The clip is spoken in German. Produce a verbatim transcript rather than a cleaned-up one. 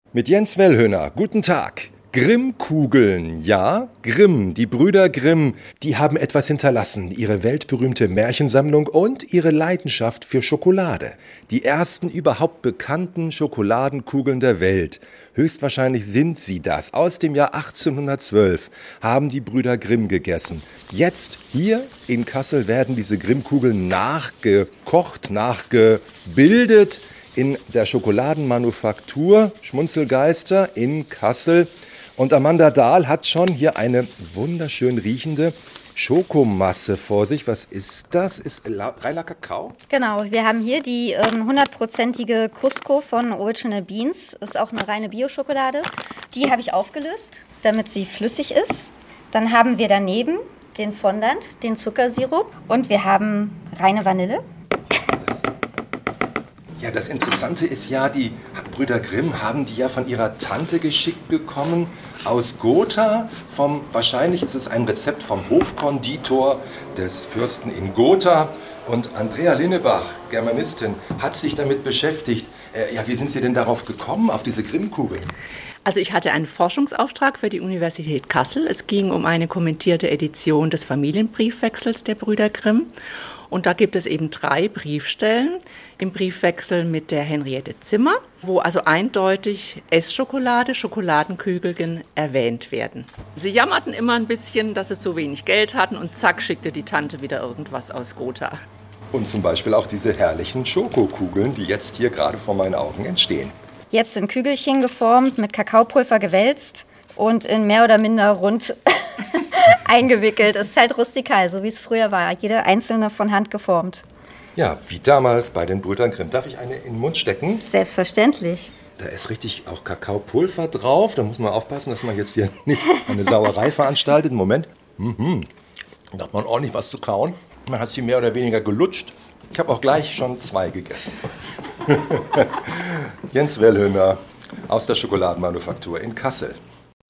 Mit Jens Wellhöhner, guten Tag. Grimm-Kugeln, ja, Grimm, die Brüder Grimm, die haben etwas hinterlassen, ihre weltberühmte Märchensammlung und ihre Leidenschaft für Schokolade. Die ersten überhaupt bekannten Schokoladenkugeln der Welt. Höchstwahrscheinlich sind sie das. Aus dem Jahr achtzehnhundertzwölf haben die Brüder Grimm gegessen. Jetzt hier in Kassel werden diese Grimm-Kugeln nachgekocht, nachgebildet in der Schokoladenmanufaktur Schmunzelgeister in Kassel. Und Amanda Dahl hat schon hier eine wunderschön riechende Schokomasse vor sich. Was ist das? Ist reiner Kakao? Genau, wir haben hier die ähm, hundertprozentige Cusco von Original Beans. Das ist auch eine reine Bio-Schokolade. Die habe ich aufgelöst, damit sie flüssig ist. Dann haben wir daneben den Fondant, den Zuckersirup. Und wir haben reine Vanille. Ja, das Interessante ist ja, die Brüder Grimm haben die ja von ihrer Tante geschickt bekommen aus Gotha. Vom, wahrscheinlich ist es ein Rezept vom Hofkonditor des Fürsten in Gotha. Und Andrea Linnebach, Germanistin, hat sich damit beschäftigt. Äh, ja, wie sind Sie denn darauf gekommen, auf diese Grimm-Kugeln? Also ich hatte einen Forschungsauftrag für die Universität Kassel. Es ging um eine kommentierte Edition des Familienbriefwechsels der Brüder Grimm. Und da gibt es eben drei Briefstellen im Briefwechsel mit der Henriette Zimmer, wo also eindeutig Essschokolade, Schokoladenkügelchen erwähnt werden. Sie jammerten immer ein bisschen, dass sie zu wenig Geld hatten und zack, schickte die Tante wieder irgendwas aus Gotha. Und zum Beispiel auch diese herrlichen Schokokugeln, die jetzt hier gerade vor meinen Augen entstehen. Jetzt in Kügelchen geformt, mit Kakaopulver gewälzt und in mehr oder minder rund eingewickelt. Es ist halt rustikal, so wie es früher war. Jede einzelne von Hand geformt. Ja, wie damals bei den Brüdern Grimm. Darf ich eine in den Mund stecken? Selbstverständlich. Da ist richtig auch Kakaopulver drauf. Da muss man aufpassen, dass man jetzt hier nicht eine Sauerei veranstaltet. Moment. Mhm. Da hat man ordentlich was zu kauen. Man hat sie mehr oder weniger gelutscht. Ich habe auch gleich schon zwei gegessen. Jens Wellhöhner aus der Schokoladenmanufaktur in Kassel.